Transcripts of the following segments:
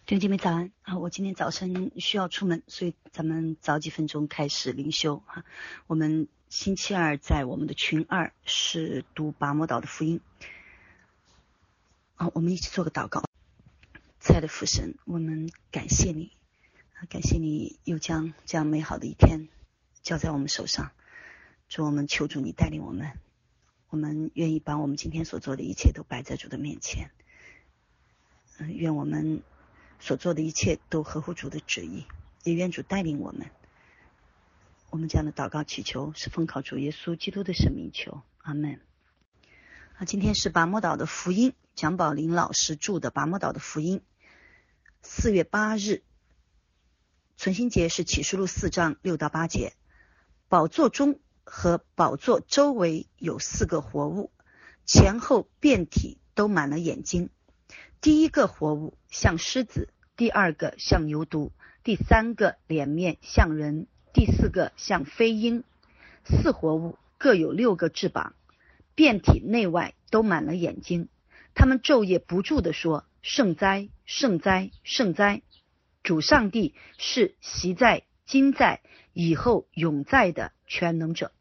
弟兄姐妹早安啊！我今天早晨需要出门，所以咱们早几分钟开始灵修哈。我们星期二在我们的群2是读拔摩岛的福音啊，我们一起做个祷告。亲爱的父神，我们感谢你感谢你又将这样美好的一天交在我们手上。主，我们求主你带领我们，我们愿意把我们今天所做的一切都摆在主的面前。愿我们所做的一切都合乎主的旨意，也愿主带领我们。我们这样的祷告祈求是奉靠主耶稣基督的圣名求，阿们。今天是拔摩岛的福音，蒋宝林老师著的拔摩岛的福音。4月8日，存心节是启示录4章6到8节。宝座中和宝座周围有4个活物，前后遍体都满了眼睛。第一个活物像狮子，第二个像牛犊，第三个脸面像人，第四个像飞鹰。4活物各有6个翅膀，遍体内外都满了眼睛。他们昼夜不住地说：圣哉，圣哉，圣哉！主上帝是昔在、今在、以后永在的全能者。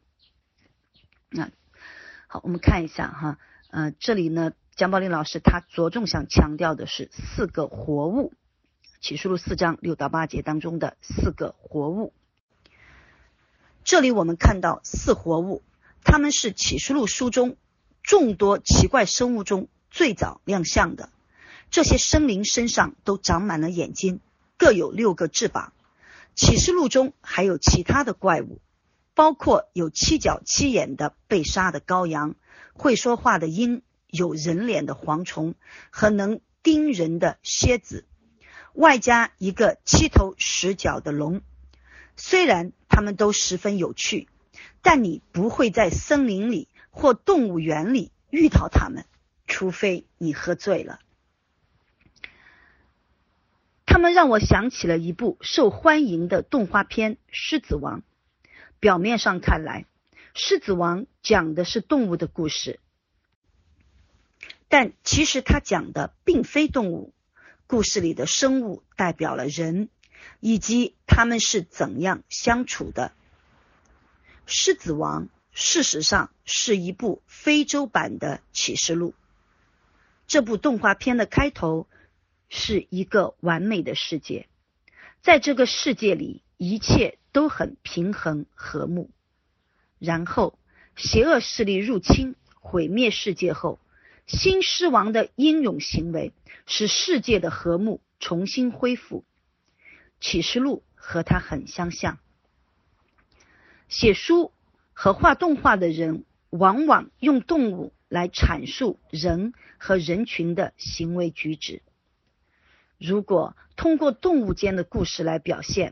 好，我们看一下哈，这里呢，蒋宝林老师他着重想强调的是4个活物，启示录4章6到8节当中的4个活物。这里我们看到4活物，他们是启示录书中众多奇怪生物中最早亮相的。这些生灵身上都长满了眼睛，各有6个翅膀。启示录中还有其他的怪物，包括有7角7眼的被杀的羔羊，会说话的鹰，有人脸的蝗虫和能叮人的蝎子，外加一个7头10脚的龙。虽然它们都十分有趣，但你不会在森林里或动物园里遇到它们，除非你喝醉了。他们让我想起了一部受欢迎的动画片《狮子王》。表面上看来，《狮子王》讲的是动物的故事，但其实他讲的并非动物。故事里的生物代表了人，以及他们是怎样相处的。《狮子王》事实上是一部非洲版的启示录。这部动画片的开头是一个完美的世界，在这个世界里一切都很平衡和睦。然后邪恶势力入侵毁灭世界后，新狮王的英勇行为使世界的和睦重新恢复。启示录和他很相像。写书和画动画的人往往用动物来阐述人和人群的行为举止。如果通过动物间的故事来表现，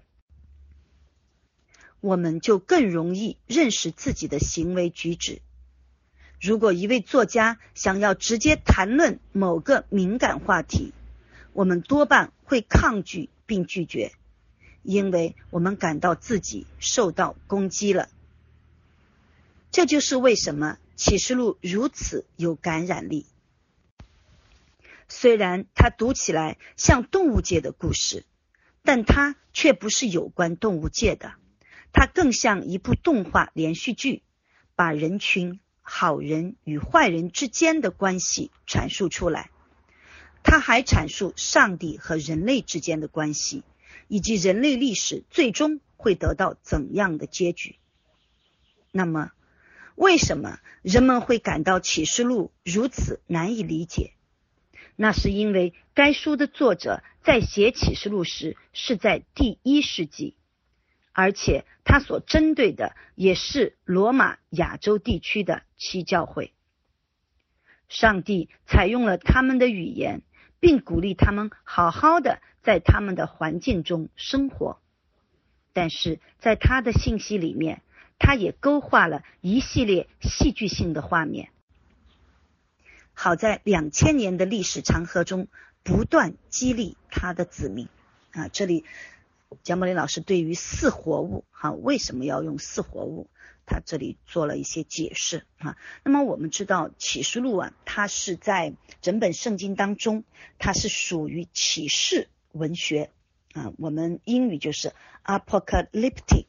我们就更容易认识自己的行为举止。如果一位作家想要直接谈论某个敏感话题，我们多半会抗拒并拒绝，因为我们感到自己受到攻击了。这就是为什么启示录如此有感染力。虽然它读起来像动物界的故事，但它却不是有关动物界的，它更像一部动画连续剧，把人群、好人与坏人之间的关系阐述出来。它还阐述上帝和人类之间的关系，以及人类历史最终会得到怎样的结局。那么，为什么人们会感到启示录如此难以理解？那是因为该书的作者在写启示录时是在第1世纪，而且他所针对的也是罗马亚洲地区的7教会。上帝采用了他们的语言，并鼓励他们好好的在他们的环境中生活。但是在他的信息里面，他也勾画了一系列戏剧性的画面，好在2000年的历史长河中不断激励他的子民。这里蒋宝林老师对于4活物为什么要用4活物，他这里做了一些解释那么我们知道启示录它是在整本圣经当中，它是属于启示文学我们英语就是 apocalyptic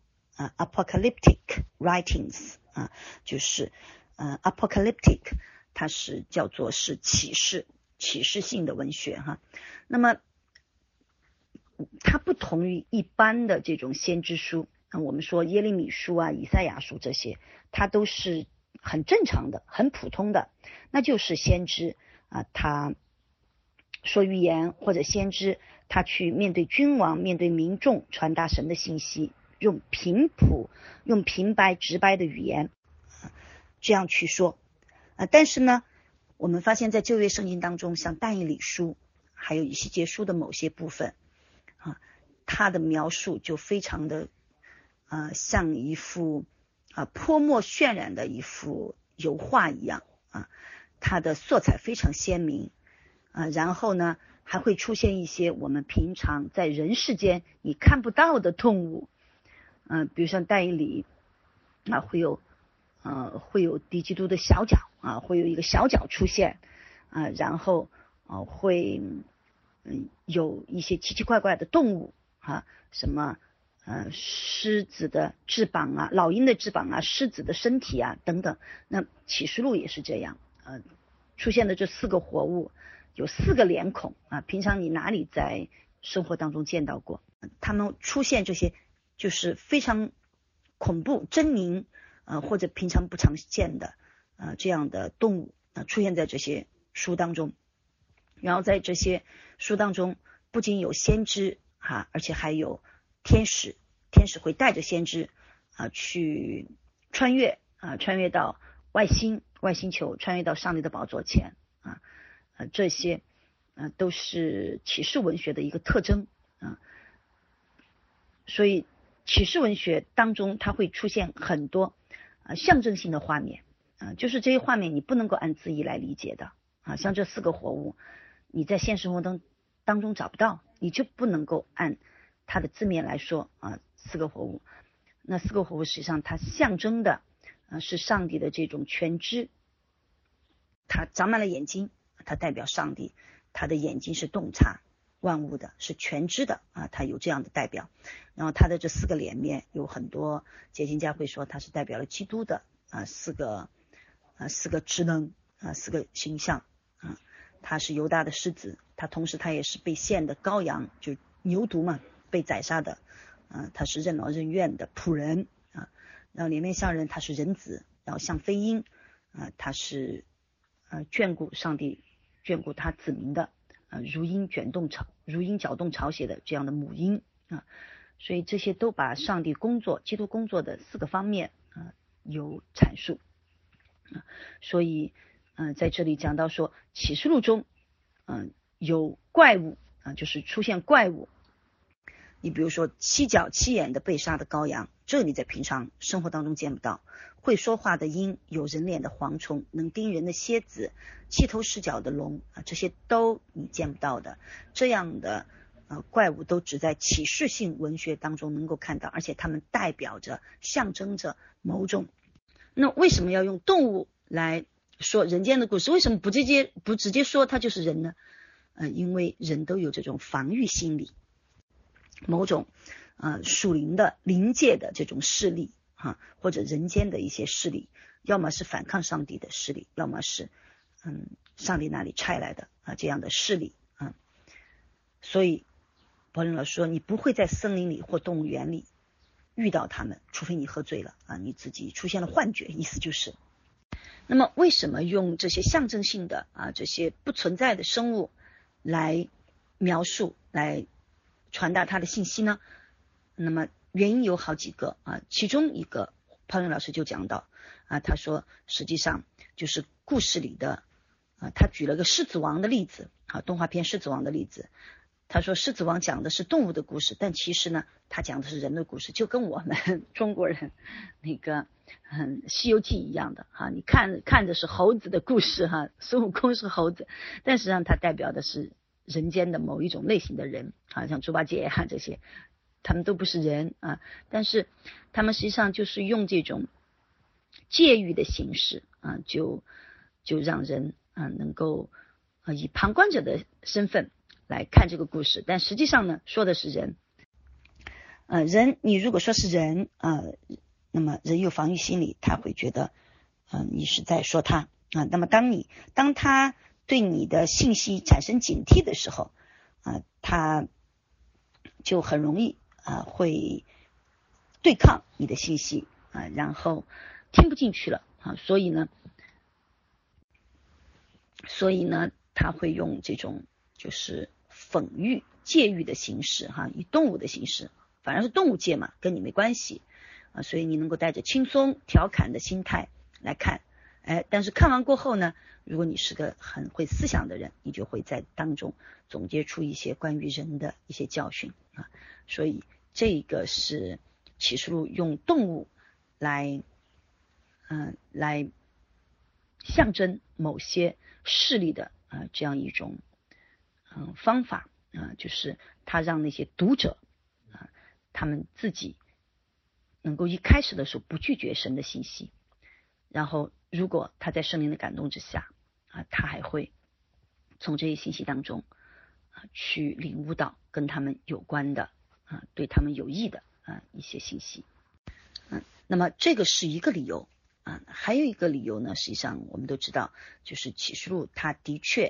writings 就是apocalyptic， 它是叫做是启示性的文学那么它不同于一般的这种先知书我们说耶利米书以赛亚书这些，它都是很正常的很普通的，那就是先知他说预言，或者先知他去面对君王面对民众传达神的信息，用平白直白的语言这样去说但是呢我们发现在旧约圣经当中，像但以理书还有以西结书的某些部分它的描述就非常的像一幅泼墨渲染的一幅油画一样它的色彩非常鲜明然后呢还会出现一些我们平常在人世间你看不到的动物比如像但以理会有敌基督的小脚会有一个小脚出现然后会有一些奇奇怪怪的动物什么狮子的翅膀老鹰的翅膀狮子的身体等等。那启示录也是这样出现的这4个活物有4个脸孔平常你哪里在生活当中见到过他们出现这些就是非常恐怖狰狞或者平常不常见的这样的动物出现在这些书当中。然后在这些书当中不仅有先知而且还有天使会带着先知去穿越到外星球，穿越到上帝的宝座前这些都是启示文学的一个特征所以启示文学当中它会出现很多象征性的画面就是这些画面你不能够按字义来理解的像这4个活物你在现实生活当中找不到，你就不能够按它的字面来说4个活物。那4个活物实际上它象征的是上帝的这种全知，它长满了眼睛，它代表上帝，它的眼睛是洞察万物的，是全知的它有这样的代表。然后它的这4个脸面有很多解经家会说它是代表了基督的4个职能4个形象它是犹大的狮子，它同时它也是被献的羔羊，就牛犊嘛，被宰杀的它是任劳任怨的仆人然后脸面像人，它是人子，然后像飞鹰它是眷顾上帝眷顾他子民的如鹰搅动巢穴的这样的母鹰所以这些都把上帝工作基督工作的4个方面有阐述所以在这里讲到说启示录中有怪物就是出现怪物，你比如说7角7眼的被杀的羔羊，这你在平常生活当中见不到，会说话的鹰，有人脸的蝗虫，能叮人的蝎子，7头10角的龙这些都你见不到的，这样的怪物都只在启示性文学当中能够看到，而且它们代表着象征着某种。那为什么要用动物来说人间的故事？为什么不直接说它就是人呢？因为人都有这种防御心理，某种属灵的灵界的这种势力或者人间的一些势力，要么是反抗上帝的势力，要么是上帝那里差来的这样的势力所以保罗老师说，你不会在森林里或动物园里遇到他们，除非你喝醉了你自己出现了幻觉，意思就是。那么为什么用这些象征性的这些不存在的生物来描述来传达它的信息呢？那么原因有好几个其中一个潘云老师就讲到他说实际上就是故事里的他举了个狮子王的例子动画片狮子王的例子，他说狮子王讲的是动物的故事，但其实呢他讲的是人的故事，就跟我们中国人那个西游记一样的你看的是猴子的故事孙悟空是猴子，但实际上它代表的是人间的某一种类型的人像猪八戒这些他们都不是人但是他们实际上就是用这种借喻的形式就让人能够以旁观者的身份来看这个故事，但实际上呢，说的是人。人，你如果说是人，那么人有防御心理，他会觉得，你是在说他啊。那么当他对你的信息产生警惕的时候，他就很容易会对抗你的信息然后听不进去了所以呢，他会用这种就是讽喻、借喻的形式以动物的形式，反而是动物界嘛，跟你没关系所以你能够带着轻松调侃的心态来看，但是看完过后呢，如果你是个很会思想的人，你就会在当中总结出一些关于人的一些教训所以这个是启示录用动物来象征某些势力的这样一种方法就是他让那些读者他们自己能够一开始的时候不拒绝神的信息，然后如果他在圣灵的感动之下他还会从这些信息当中去领悟到跟他们有关的对他们有益的一些信息那么这个是一个理由还有一个理由呢，实际上我们都知道，就是启示录它的确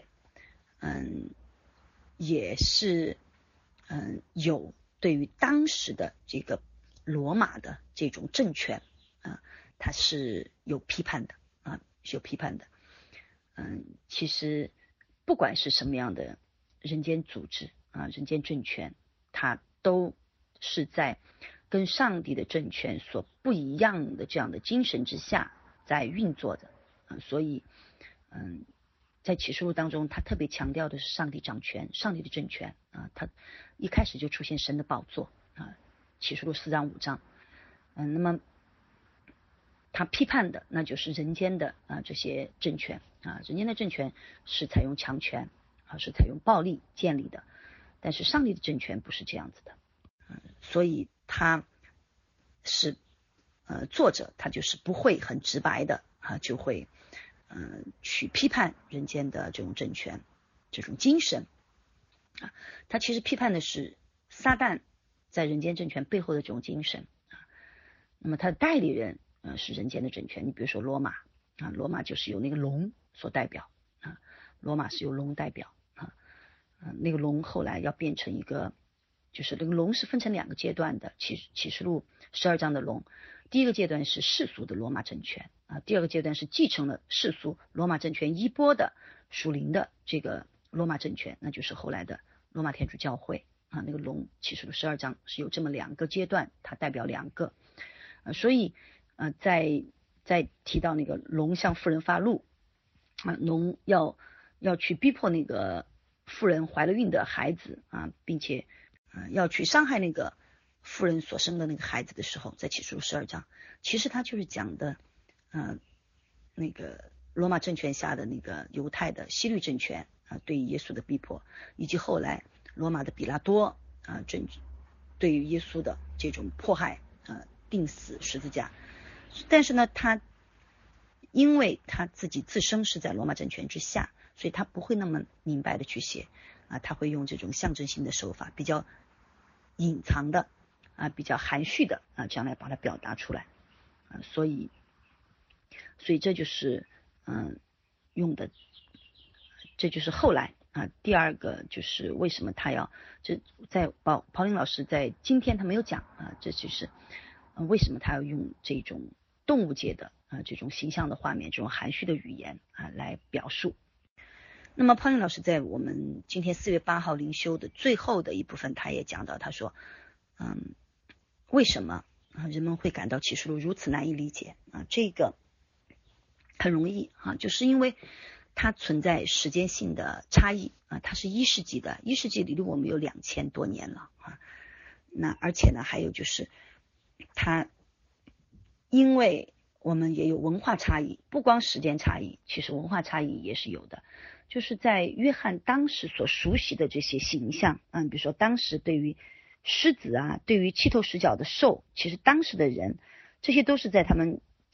也是有对于当时的这个罗马的这种政权它是有批判的是有批判的其实不管是什么样的人间组织人间政权，它都是在跟上帝的政权所不一样的这样的精神之下在运作的所以在启示录当中他特别强调的是上帝掌权，上帝的政权他一开始就出现神的宝座启示录4章5章那么他批判的那就是人间的这些政权人间的政权是采用强权是采用暴力建立的，但是上帝的政权不是这样子的所以他是作者他就是不会很直白的就会去批判人间的这种政权这种精神他其实批判的是撒旦在人间政权背后的这种精神那么他的代理人是人间的政权，你比如说罗马罗马就是由那个龙所代表罗马是由龙代表那个龙后来要变成一个，就是那个龙是分成2个阶段的，启示录12章的龙，第一个阶段是世俗的罗马政权第二个阶段是继承了世俗罗马政权衣钵的属灵的这个罗马政权，那就是后来的罗马天主教会那个龙启示录12章是有这么2个阶段，它代表2个所以在提到那个龙向妇人发怒龙要去逼迫那个妇人怀了孕的孩子并且要去伤害那个妇人所生的那个孩子的时候，在启示录12章其实他就是讲的那个罗马政权下的那个犹太的希律政权对于耶稣的逼迫，以及后来罗马的比拉多对于耶稣的这种迫害钉死十字架。但是呢他因为他自己自身是在罗马政权之下，所以他不会那么明白的去写他会用这种象征性的手法，比较隐藏的比较含蓄的这样来把它表达出来所以这就是用的，这就是后来第二个就是为什么他要这在pauline老师在今天他没有讲这就是为什么他要用这种动物界的这种形象的画面，这种含蓄的语言来表述。那么pauline老师在我们今天4月8号灵修的最后的一部分，他也讲到，他说为什么人们会感到启示录如此难以理解这个很容易就是因为它存在时间性的差异它是1世纪的，1世纪离我们有2000多年了那而且呢还有就是它因为我们也有文化差异，不光时间差异，其实文化差异也是有的，就是在约翰当时所熟悉的这些形象比如说当时对于狮子对于7头10脚的兽，其实当时的人这些都是在他们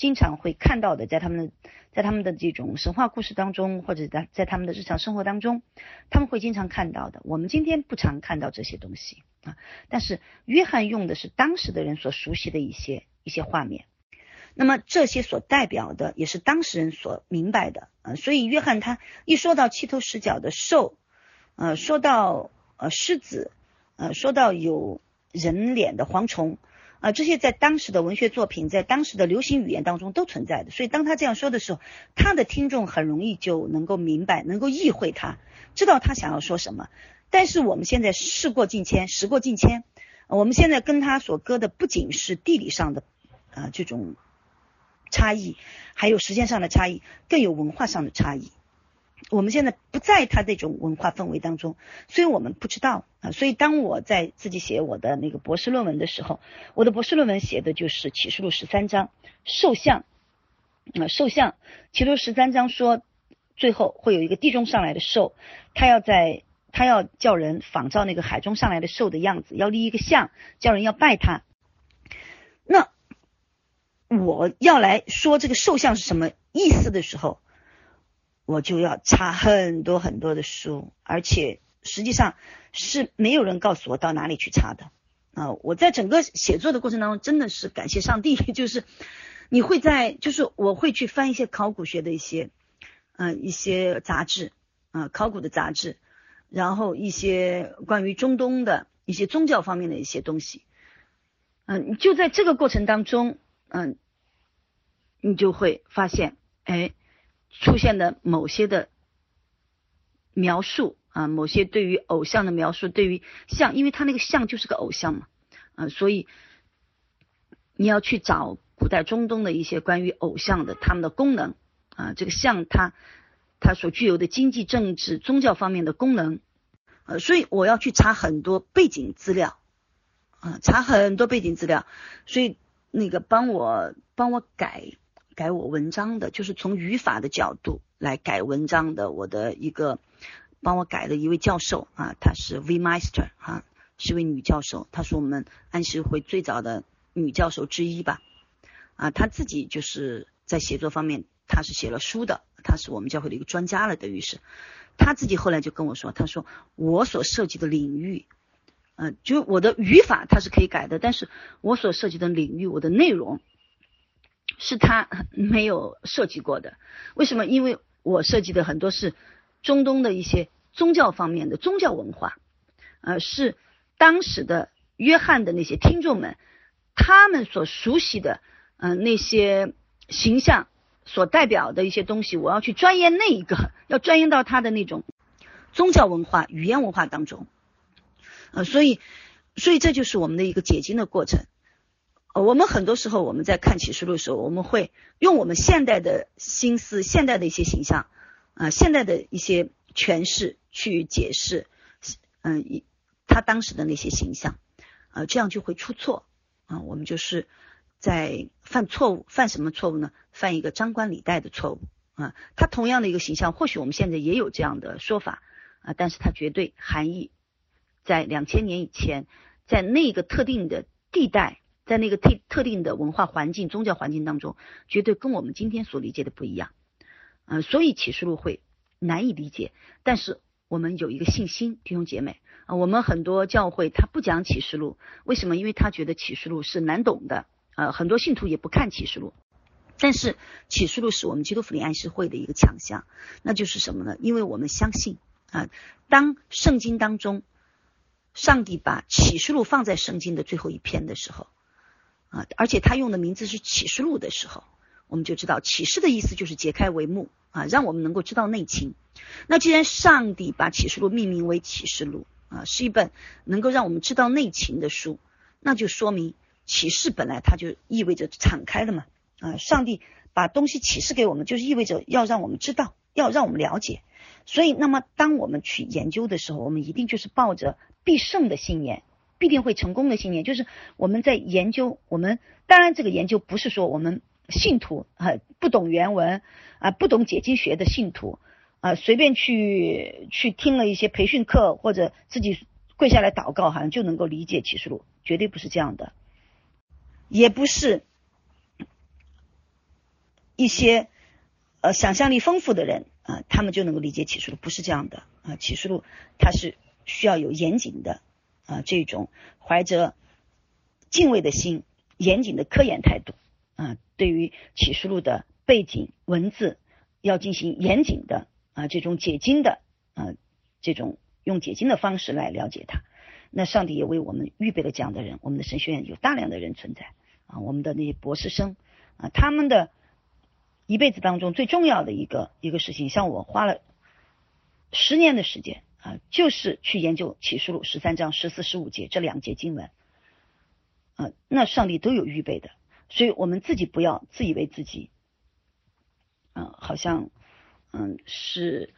经常会看到的，在他们的这种神话故事当中，或者在他们的日常生活当中，他们会经常看到的。我们今天不常看到这些东西啊，但是约翰用的是当时的人所熟悉的一些画面，那么这些所代表的也是当事人所明白的所以约翰他一说到七头十角的兽，说到狮子，说到有人脸的蝗虫这些在当时的文学作品，在当时的流行语言当中都存在的，所以当他这样说的时候，他的听众很容易就能够明白，能够意会他，知道他想要说什么。但是我们现在事过境迁，我们现在跟他所割的不仅是地理上的这种差异，还有时间上的差异，更有文化上的差异。我们现在不在他这种文化氛围当中，所以我们不知道所以当我在自己写我的那个博士论文的时候，我的博士论文写的就是启示录13章兽像启示录13章说最后会有一个地中上来的兽，他要叫人仿照那个海中上来的兽的样子，要立一个像，叫人要拜他。那我要来说这个兽像是什么意思的时候，我就要查很多很多的书，而且实际上是没有人告诉我到哪里去查的我在整个写作的过程当中真的是感谢上帝，就是你会就是我会去翻一些考古学的一些杂志考古的杂志，然后一些关于中东的一些宗教方面的一些东西就在这个过程当中你就会发现出现的某些的描述某些对于偶像的描述，对于像，因为他那个像就是个偶像嘛所以你要去找古代中东的一些关于偶像的他们的功能这个像它所具有的经济政治宗教方面的功能所以我要去查很多背景资料所以那个帮我改我文章的，就是从语法的角度来改文章的，我的一个帮我改的一位教授她是 V Meister 是位女教授，她是我们安息会最早的女教授之一吧她自己就是在写作方面她是写了书的，她是我们教会的一个专家了，等于是她自己后来就跟我说，她说我所涉及的领域就我的语法它是可以改的，但是我所涉及的领域，我的内容是他没有涉及过的。为什么？因为我涉及的很多是中东的一些宗教方面的宗教文化是当时的约翰的那些听众们他们所熟悉的那些形象所代表的一些东西，我要去钻研要钻研到他的那种宗教文化语言文化当中所以这就是我们的一个解经的过程我们很多时候我们在看启示录的时候，我们会用我们现代的心思，现代的一些形象现代的一些诠释去解释他当时的那些形象这样就会出错我们就是在犯错误。犯什么错误呢？犯一个张冠李戴的错误他同样的一个形象，或许我们现在也有这样的说法但是它绝对含义在2000年以前，在那个特定的地带，在那个特定的文化环境宗教环境当中，绝对跟我们今天所理解的不一样所以启示录会难以理解，但是我们有一个信心，弟兄姐妹我们很多教会他不讲启示录，为什么？因为他觉得启示录是难懂的很多信徒也不看启示录。但是启示录是我们基督福音安息会的一个强项，那就是什么呢？因为我们相信当圣经当中上帝把启示录放在圣经的最后一篇的时候而且他用的名字是启示录的时候，我们就知道启示的意思就是解开帷幕让我们能够知道内情。那既然上帝把启示录命名为启示录是一本能够让我们知道内情的书，那就说明启示本来它就意味着敞开了嘛上帝把东西启示给我们，就是意味着要让我们知道，要让我们了解。所以那么当我们去研究的时候，我们一定就是抱着必胜的信念，必定会成功的信念。就是我们在研究，我们当然这个研究不是说我们信徒不懂原文不懂解经学的信徒随便去听了一些培训课，或者自己跪下来祷告好像就能够理解启示录，绝对不是这样的。也不是一些想象力丰富的人他们就能够理解启示录，不是这样的启示录它是需要有严谨的这种怀着敬畏的心、严谨的科研态度对于启示录的背景文字要进行严谨的这种解经的这种用解经的方式来了解它。那上帝也为我们预备了这样的人，我们的神学院有大量的人存在我们的那些博士生他们的一辈子当中最重要的一个事情，像我花了10年的时间就是去研究启示录13章14、15节这2节经文那上帝都有预备的，所以我们自己不要自以为自己好像是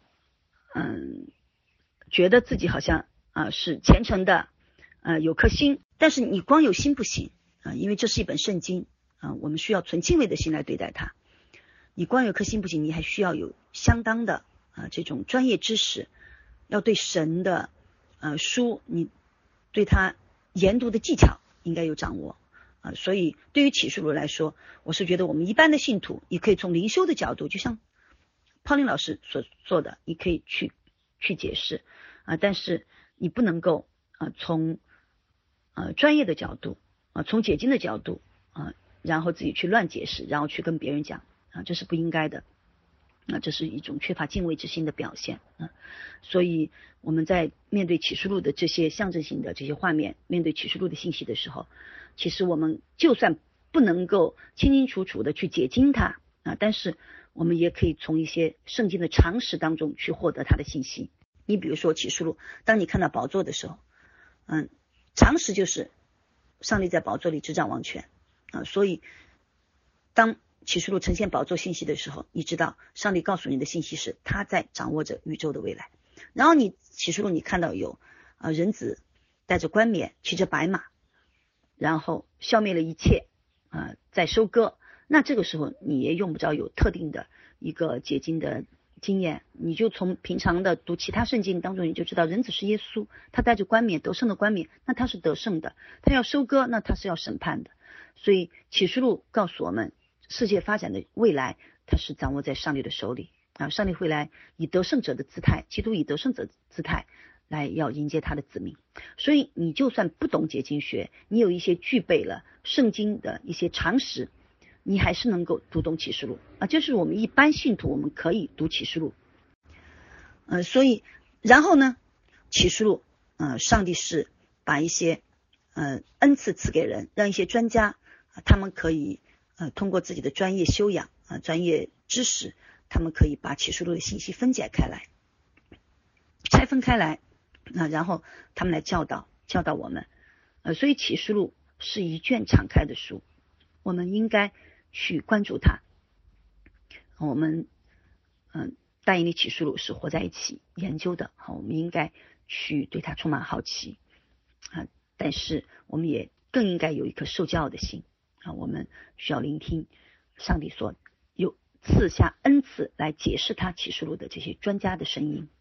觉得自己好像是虔诚的有颗心，但是你光有心不行因为这是一本圣经我们需要存敬畏的心来对待它。你光有颗心不行，你还需要有相当的这种专业知识，要对神的书，你对它研读的技巧应该有掌握所以对于启示录来说，我是觉得我们一般的信徒也可以从灵修的角度，就像泡林老师所做的，你可以去解释但是你不能够从专业的角度从解经的角度然后自己去乱解释，然后去跟别人讲这是不应该的这是一种缺乏敬畏之心的表现所以我们在面对启示录的这些象征性的这些画面，面对启示录的信息的时候，其实我们就算不能够清清楚楚的去解经它但是我们也可以从一些圣经的常识当中去获得它的信息。你比如说启示录，当你看到宝座的时候常识就是上帝在宝座里执掌王权所以当启示录呈现宝座信息的时候，你知道上帝告诉你的信息是他在掌握着宇宙的未来。然后你启示录你看到有人子带着冠冕骑着白马，然后消灭了一切在收割，那这个时候你也用不着有特定的一个解经的经验，你就从平常的读其他圣经当中你就知道人子是耶稣，他带着冠冕，得胜的冠冕，那他是得胜的，他要收割，那他是要审判的。所以启示录告诉我们世界发展的未来它是掌握在上帝的手里上帝会来以得胜者的姿态，基督以得胜者的姿态来要迎接他的子民。所以你就算不懂解经学，你有一些具备了圣经的一些常识，你还是能够读懂启示录就是我们一般信徒我们可以读启示录所以然后呢启示录上帝是把一些恩赐赐给人，让一些专家他们可以通过自己的专业修养专业知识，他们可以把启示录的信息分解开来，拆分开来然后他们来教导我们所以启示录是一卷敞开的书，我们应该去关注它。我们大英里启示录是活在一起研究的我们应该去对它充满好奇但是我们也更应该有一颗受教的心我们需要聆听上帝所有赐下恩赐来解释他启示录的这些专家的声音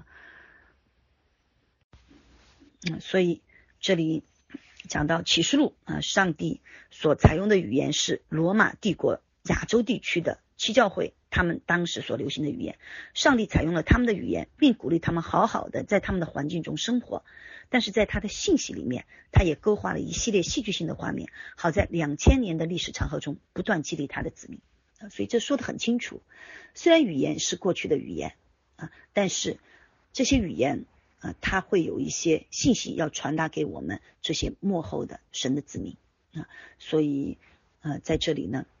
所以这里讲到启示录上帝所采用的语言是罗马帝国亚洲地区的七教会他们当时所流行的语言，上帝采用了他们的语言，并鼓励他们好好的在他们的环境中生活，但是在他的信息里面他也勾画了一系列戏剧性的画面，好在2000年的历史长河中不断激励他的子民所以这说得很清楚，虽然语言是过去的语言但是这些语言它会有一些信息要传达给我们这些末后的神的子民所以在这里呢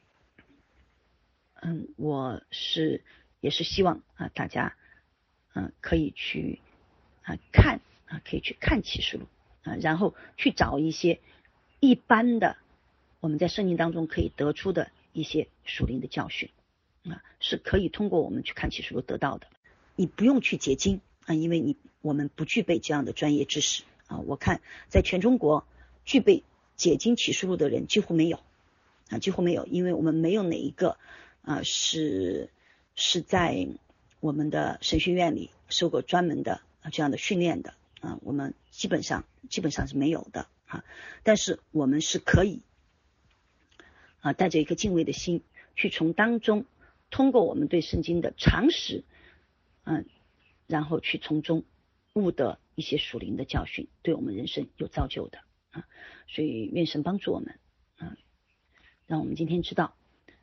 我也是希望大家可以去看可以去看启示录然后去找一些一般的我们在圣经当中可以得出的一些属灵的教训是可以通过我们去看启示录得到的。你不用去解经因为我们不具备这样的专业知识我看在全中国具备解经启示录的人几乎没有因为我们没有哪一个是在我们的神学院里受过专门的这样的训练的我们基本上是没有的但是我们是可以带着一颗敬畏的心去从当中通过我们对圣经的常识，然后去从中悟得一些属灵的教训，对我们人生有造就的所以愿神帮助我们让我们今天知道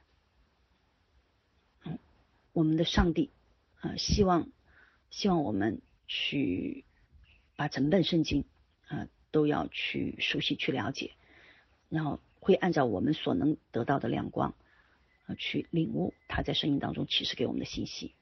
我们的上帝希望我们去把整本圣经都要去熟悉去了解，然后会按照我们所能得到的亮光去领悟他在圣经当中启示给我们的信息。